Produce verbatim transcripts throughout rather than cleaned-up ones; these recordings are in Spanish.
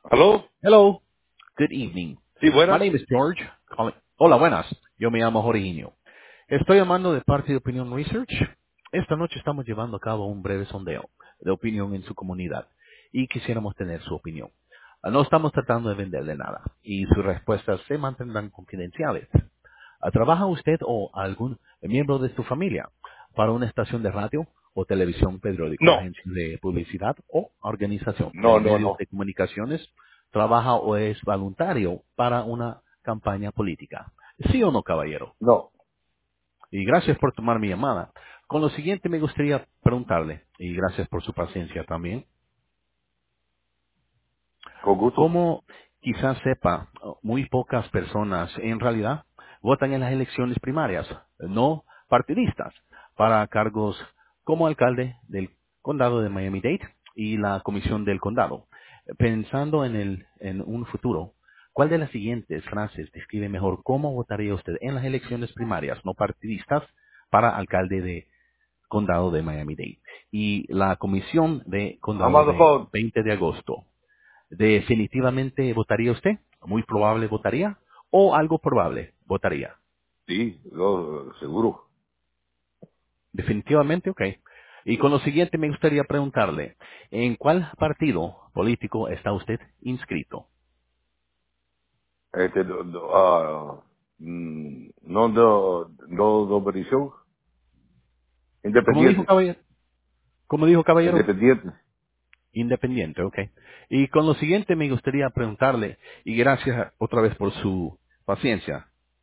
¿Aló? Hello. Good evening. Sí, My buenas. name is George. Calling- Hola, buenas. Yo me llamo Jorginho. Estoy llamando de parte de Opinion Research. Esta noche estamos llevando a cabo un breve sondeo de opinión en su comunidad y quisiéramos tener su opinión. Ah, No estamos tratando de venderle nada y sus respuestas se mantendrán confidenciales. Ah, ¿Trabaja usted o algún miembro de su familia para una estación de radio o televisión, periódico, No, agencia de publicidad o organización no, de no, medios no, de comunicaciones? ¿Trabaja o es voluntario para una campaña política? ¿Sí o no, caballero? no. Y gracias por tomar mi llamada. Con lo siguiente me gustaría preguntarle, y gracias por su paciencia también, Con gusto. como quizás sepa, muy pocas personas en realidad votan en las elecciones primarias, no partidistas, para cargos como alcalde del condado de Miami-Dade y la comisión del condado. Pensando en, el, en un futuro, ¿cuál de las siguientes frases describe mejor cómo votaría usted en las elecciones primarias, no partidistas, para alcalde de condado de Miami-Dade y la comisión de I'm condado on the de phone. veinte de agosto? ¿Definitivamente votaría usted? ¿Muy probable votaría? ¿O algo probable votaría? Sí, no, seguro. Definitivamente, ok. Y con lo siguiente me gustaría preguntarle, ¿en cuál partido político está usted inscrito? Este, no, no, ah, mm, no, no, no, no petición. ¿Cómo dijo Independiente. caballero? ¿Cómo dijo caballero? Independiente. Independiente, ok. Y con lo siguiente me gustaría preguntarle, y gracias otra vez por su paciencia,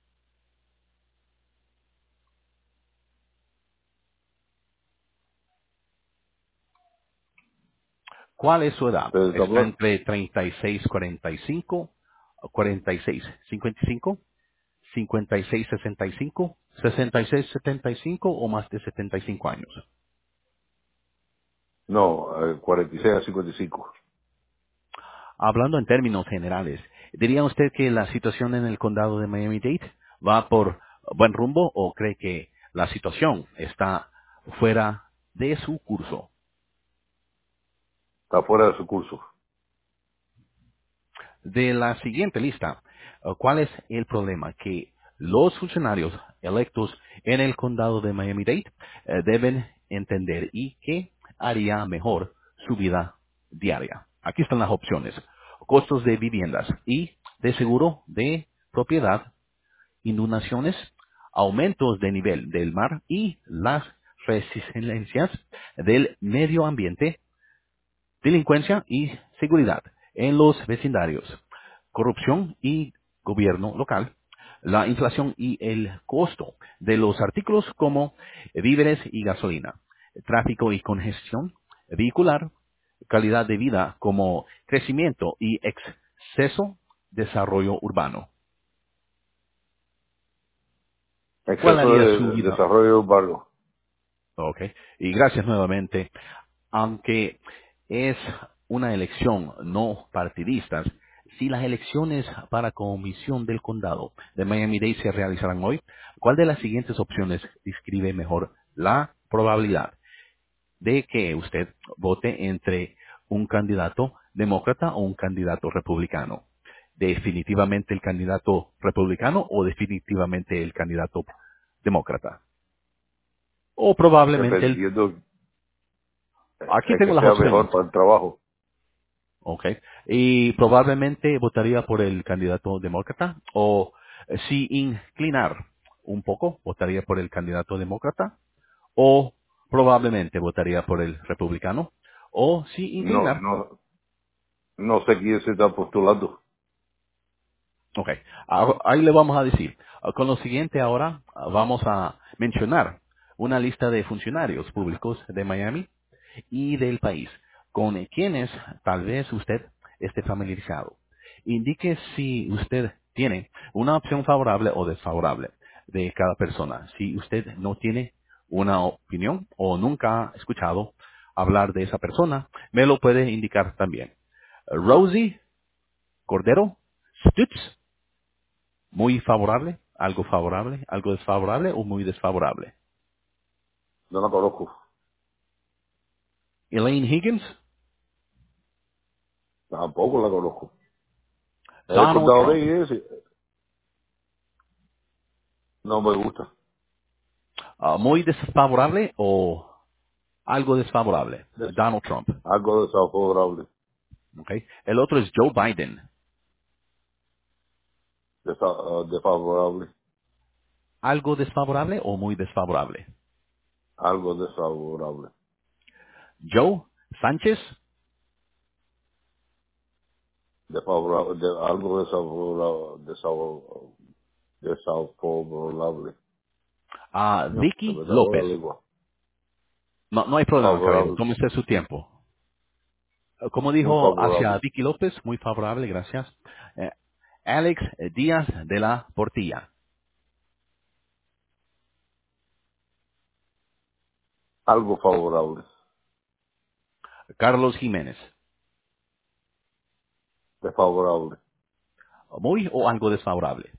¿cuál es su edad? Pero está ¿Está hablando- entre treinta y seis, cuarenta y cinco, cuarenta y seis, cincuenta y cinco? cincuenta y seis sesenta y cinco, sesenta y seis setenta y cinco o más de setenta y cinco años. no, eh, cuarenta y seis a cincuenta y cinco. Hablando en términos generales, ¿diría usted que la situación en el condado de Miami-Dade va por buen rumbo o cree que la situación está fuera de su curso? Está fuera de su curso. De la siguiente lista, eh, ¿cuál es el problema? Que los funcionarios electos en el condado de Miami-Dade eh, deben entender y que haría mejor su vida diaria. Aquí están las opciones. Costos de viviendas y de seguro de propiedad, inundaciones, aumentos de nivel del mar y las resistencias del medio ambiente, delincuencia y seguridad en los vecindarios, corrupción y gobierno local, la inflación y el costo de los artículos como víveres y gasolina, tráfico y congestión vehicular, calidad de vida como crecimiento y exceso desarrollo urbano. ¿Cuál Exceso haría su de vida? desarrollo urbano. Ok. Y gracias nuevamente. Aunque es una elección no partidista, si las elecciones para comisión del condado de Miami-Dade se realizarán hoy, ¿cuál de las siguientes opciones describe mejor la probabilidad de que usted vote entre un candidato demócrata o un candidato republicano? ¿Definitivamente el candidato republicano o definitivamente el candidato demócrata? O probablemente el... Dependiendo eh, Aquí el que tengo las sea opciones. mejor para el trabajo. Ok. Y probablemente votaría por el candidato demócrata o eh, si inclinar un poco, votaría por el candidato demócrata o probablemente votaría por el republicano o si No, inclinar. no, no sé quién se está postulando. Ok. Ah, ahí le vamos a decir. Ah, Con lo siguiente ahora ah, vamos a mencionar una lista de funcionarios públicos de Miami y del país, con quienes tal vez usted esté familiarizado. Indique si usted tiene una opción favorable o desfavorable de cada persona. Si usted no tiene una opinión o nunca ha escuchado hablar de esa persona, me lo puede indicar también. Rosie Cordero Stutz, muy favorable, algo favorable, algo desfavorable o muy desfavorable. No la conozco. Elaine Higgins, Tampoco la conozco. El Donald condado Trump. de ese no me gusta. Ah, ¿muy desfavorable o algo desfavorable? Es Donald Trump. algo desfavorable. ¿Ok? El otro es Joe Biden. Desa- ah, desfavorable. ¿Algo desfavorable o muy desfavorable? Algo desfavorable. Joe Sánchez. Desfavorable. De, algo desfavorable. Desfavorable. Desfavorable. Ah, No, se Vicky me trabó la López. lengua. No, no hay problema, caballero. Favorable. Tómese su tiempo. Eh, Como Muy dijo hacia favorable. Vicky López, muy favorable, gracias. Eh, Alex Díaz de la Portilla. Algo favorable. Carlos Jiménez. Desfavorable. ¿Muy o algo desfavorable?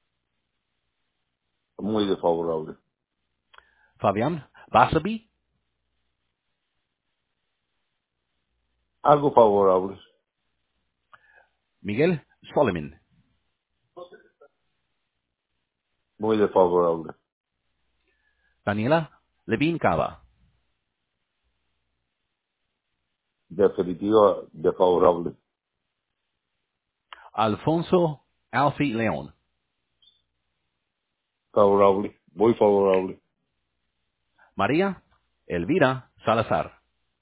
Muy desfavorable. Fabián Basabi. Algo favorable. Miguel Solomon. Muy desfavorable. Daniela Levin Cava. Definitiva desfavorable. Alfonso Alfie León. Favorable. Muy favorable. María Elvira Salazar.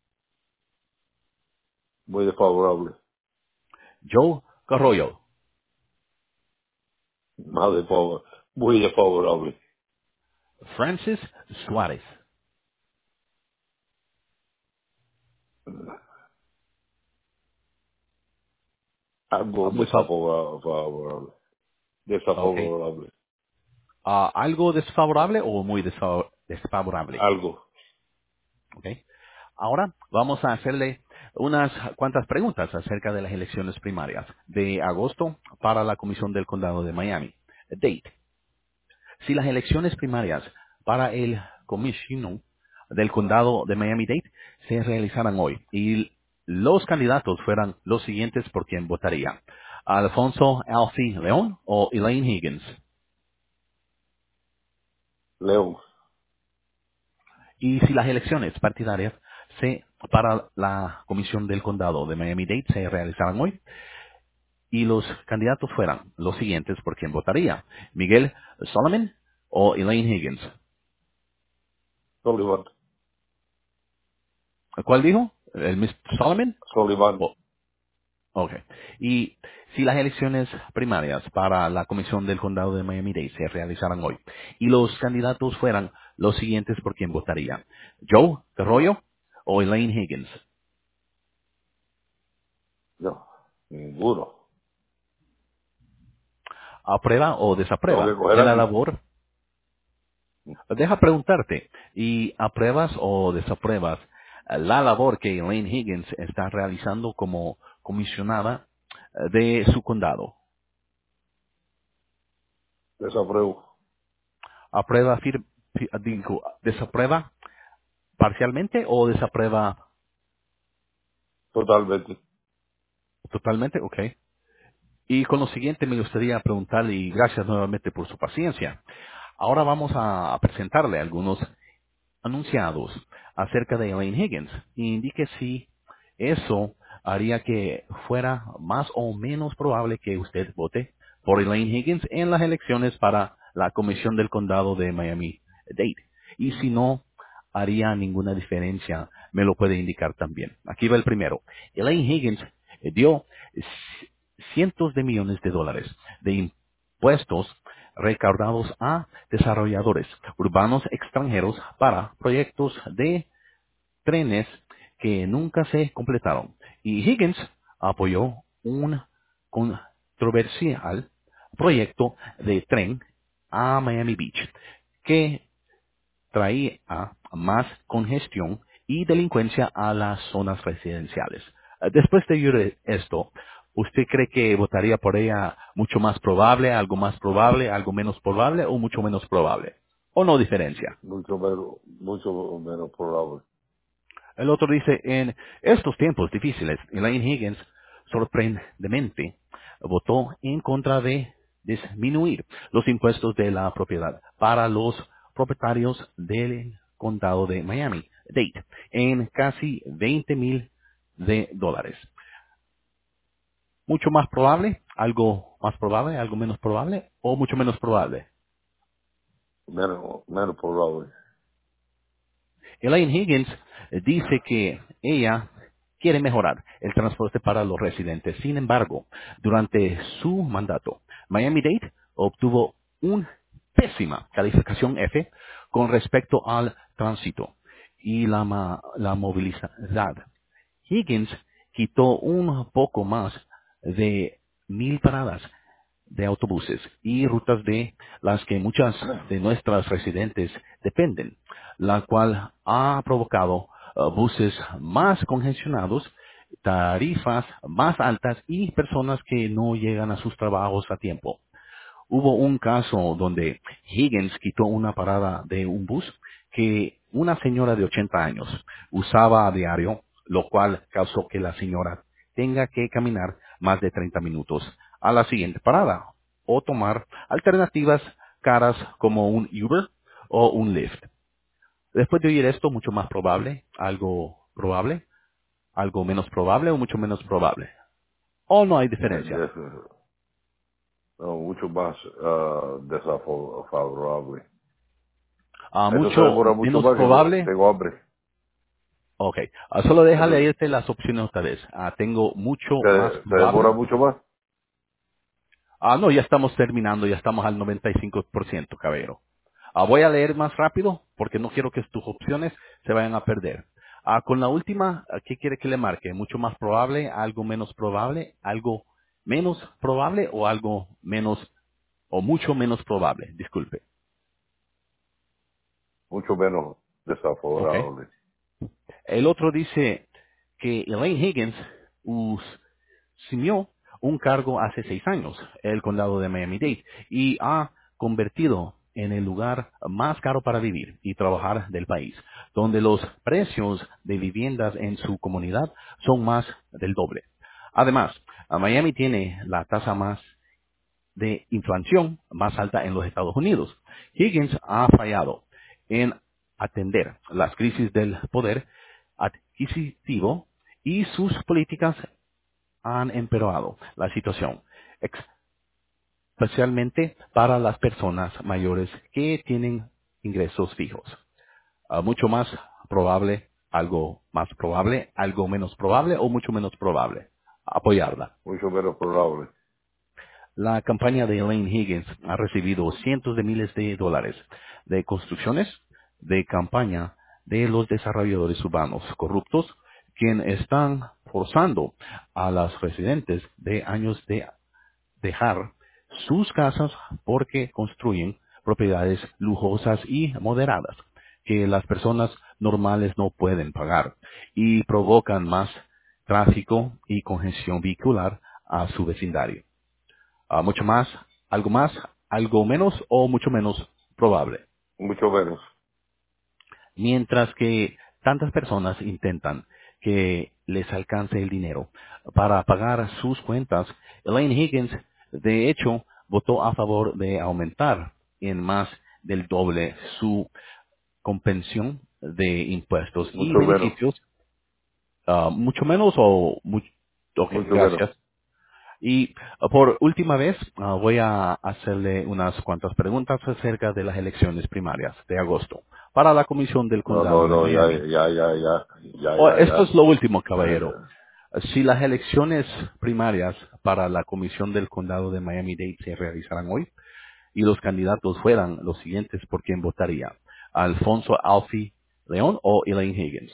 Muy desfavorable. Joe Carroyo. Más desfavorable. Muy desfavorable. Francis Suárez. Algo Ah, muy fa- desfavorable. okay. Desfavorable. Ah, ¿algo desfavorable o muy desfa- desfavorable? Algo. ¿Ok? Ahora vamos a hacerle unas cuantas preguntas acerca de las elecciones primarias de agosto para la Comisión del Condado de Miami. Date. Si las elecciones primarias para el Comisión del Condado de Miami-Dade se realizaran hoy y los candidatos fueran los siguientes por quien votaría: Alfonso Alfie León o Elaine Higgins. León. Y si las elecciones partidarias se, para la Comisión del Condado de Miami-Dade se realizaran hoy y los candidatos fueran los siguientes por quien votaría: Miguel Solomon o Elaine Higgins. Sullivan. ¿Cuál dijo? ¿El mister Solomon? Sullivan. Oh, ok. Y si las elecciones primarias para la Comisión del Condado de Miami-Dade se realizaran hoy y los candidatos fueran los siguientes por quien votaría: Joe Carroyo o Elaine Higgins. No. Ninguno. ¿Aprueba o Tengo que desaprueba coger de la alguien. labor? Deja preguntarte, ¿y apruebas o desapruebas eh, la labor que Elaine Higgins está realizando como comisionada eh, de su condado? Desapruebo. ¿Aprueba, fir- fi- digo, desaprueba parcialmente o desaprueba Totalmente. totalmente? Ok. Y con lo siguiente me gustaría preguntarle, y gracias nuevamente por su paciencia. Ahora vamos a presentarle algunos anunciados acerca de Elaine Higgins y indique si eso haría que fuera más o menos probable que usted vote por Elaine Higgins en las elecciones para la Comisión del Condado de Miami-Dade. Y si no haría ninguna diferencia, me lo puede indicar también. Aquí va el primero. Elaine Higgins eh, dio c- cientos de millones de dólares de impuestos recaudados a desarrolladores urbanos extranjeros para proyectos de trenes que nunca se completaron. Y Higgins apoyó un controversial proyecto de tren a Miami Beach que traía más congestión y delincuencia a las zonas residenciales. Eh, Después de oír esto, ¿usted cree que votaría por ella mucho más probable, algo más probable, algo menos probable o mucho menos probable? ¿O no diferencia? Mucho menos, mucho menos probable. El otro dice, en estos tiempos difíciles, Elaine Higgins sorprendentemente, votó en contra de disminuir los impuestos de la propiedad para los propietarios del condado de Miami-Dade en casi veinte mil de dólares. Mucho más probable, algo más probable, algo menos probable o mucho menos probable. Menos, menos probable. Elaine Higgins eh, dice que ella quiere mejorar el transporte para los residentes. Sin embargo, durante su mandato, Miami-Dade obtuvo una pésima calificación F con respecto al tránsito y la, ma- la movilidad. Higgins quitó un poco más de mil paradas de autobuses y rutas de las que muchas de nuestras residentes dependen, la cual ha provocado eh, buses más congestionados, tarifas más altas y personas que no llegan a sus trabajos a tiempo. Hubo un caso donde Higgins quitó una parada de un bus que una señora de ochenta años usaba a diario, lo cual causó que la señora tenga que caminar más de treinta minutos a la siguiente parada o tomar alternativas caras como un Uber o un Lyft. Después de oír esto, mucho más probable, algo probable, algo menos probable o mucho menos probable. O no hay Eh, diferencia. des- no, mucho más ah, desfavorable. Ah, Eso se mucho demora mucho menos más que co- probable. tengo hambre. Ok, ah, solo déjale Eso irte las opciones otra vez. Ah, tengo mucho más se, se demora probable. mucho más. Ah, no, ya estamos terminando, ya estamos al noventa y cinco por ciento, caballero. Ah, voy a leer más rápido porque no quiero que tus opciones se vayan a perder. Ah, con la última, ah, ¿qué quiere que le marque? ¿Mucho más probable, algo menos probable, algo menos probable o algo menos o mucho menos probable? Disculpe. Mucho menos Ok. desfavorable. El otro dice que Elaine Higgins asumió un cargo hace seis años, el condado de Miami-Dade, y ha convertido en el lugar más caro para vivir y trabajar del país, donde los precios de viviendas en su comunidad son más del doble. Además, a Miami tiene la tasa más de inflación más alta en los Estados Unidos. Higgins ha fallado en atender las crisis del poder adquisitivo y sus políticas han empeorado la situación, especialmente para las personas mayores que tienen ingresos fijos. Ah, mucho más probable, algo más probable, algo menos probable o mucho menos probable. Apoyarla. Mucho menos probable. La campaña de Elaine Higgins ha recibido cientos de miles de dólares de construcciones de campaña de los desarrolladores urbanos corruptos, quienes están forzando a los residentes de años de dejar sus casas porque construyen propiedades lujosas y moderadas que las personas normales no pueden pagar y provocan más tráfico y congestión vehicular a su vecindario. Ah, mucho más, algo más, algo menos o mucho menos probable. Mucho menos. Mientras que tantas personas intentan que les alcance el dinero para pagar sus cuentas, Elaine Higgins, de hecho, votó a favor de aumentar en más del doble su compensación de impuestos y Mucho menos. beneficios, ah, mucho menos o mucho, ok, Mucho menos. gracias. Y uh, por última vez, uh, voy a hacerle unas cuantas preguntas acerca de las elecciones primarias de agosto para la Comisión del No, no, Condado de no, ya, Miami. ya, ya, ya, ya, Oh, ya, esto ya. es lo último, caballero. Eh, Si las elecciones primarias para la Comisión del Condado de Miami-Dade se realizaran hoy y los candidatos fueran los siguientes, ¿por quién votaría? ¿Alfonso Alfie León o Elaine Higgins?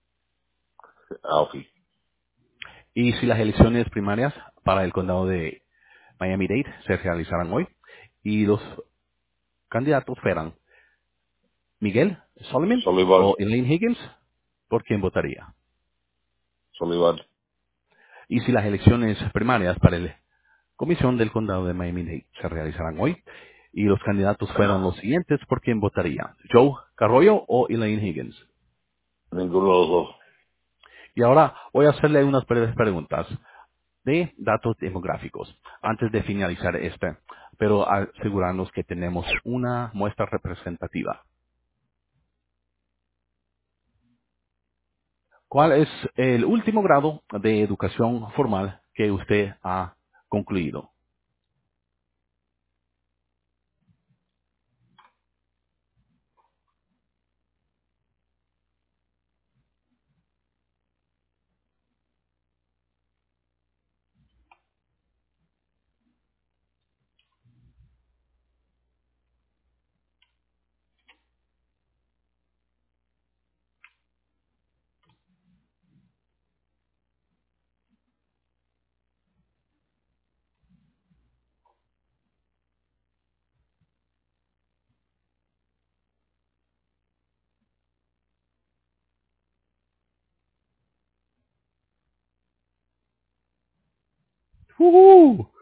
Alfie. Y si las elecciones primarias para el Condado de Miami-Dade se realizaran hoy y los candidatos fueran Miguel Solomon Sullivan. o Elaine Higgins, ¿por quién votaría? Sullivan. Y si las elecciones primarias para la Comisión del Condado de Miami-Dade se realizaran hoy y los candidatos fueran los siguientes, ¿por quién votaría? ¿Joe Carroyo o Elaine Higgins? Ninguno de los dos. Y ahora voy a hacerle unas breves preguntas. de datos demográficos antes de finalizar este, pero asegurarnos que tenemos una muestra representativa. ¿Cuál es el último grado de educación formal que usted ha concluido? ¡Uhú!